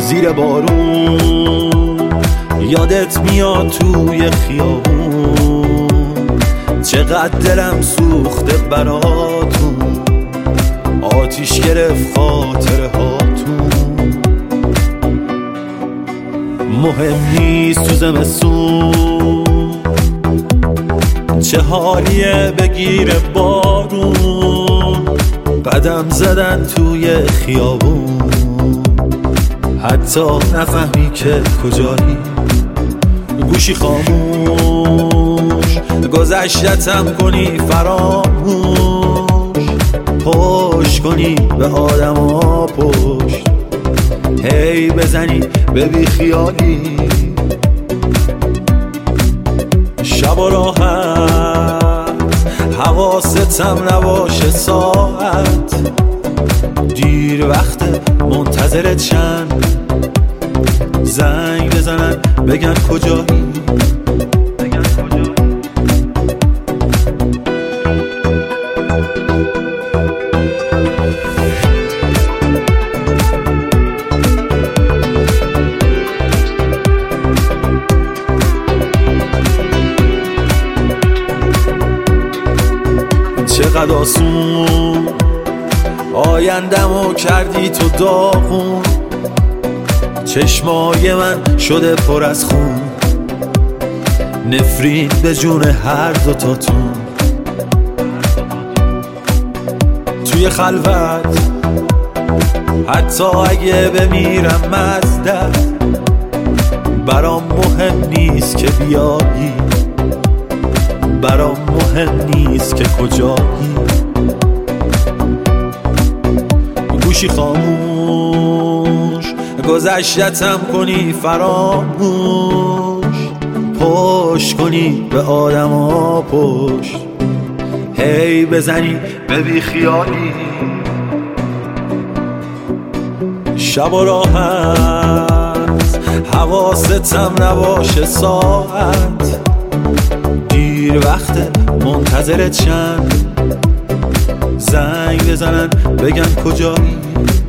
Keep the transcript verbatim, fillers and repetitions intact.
زیر بارون، یادت میاد توی خیابون چقدر دلم سوخته براتون، آتیش گرفت خاطره هاتون. مهم نیست تو زمستون چه حالیه بگیره بارون، قدم زدن توی خیابون حتی نفهمی که کجایی. گوشی خاموش گذشتتم کنی فراموش، پشت کنی به آدم ها پشت، هی بزنی به بی خیالی. شب و راحت حواستم نباشه ساعت، دیر وقت منتظرت شن، زنگ بزنن بگن کجایی. چقدر آسون آیندمو کردی تو داغون، چشمای من شده پر از خون، نفرین به جون هر دوتاتون. توی خلوت حتی اگه بمیرم مزدت، برام مهم نیست که بیایی، برام مهم نیست که کجایی. گوشی خاموش گذشتتم کنی فراموش، پشت کنی به آدم ها پشت، هی بزنی به بی خیالی. شب و راحت حواستم نباشه ساعت، دیر وقت منتظرت شن، زنگ بزنن بگن کجایی.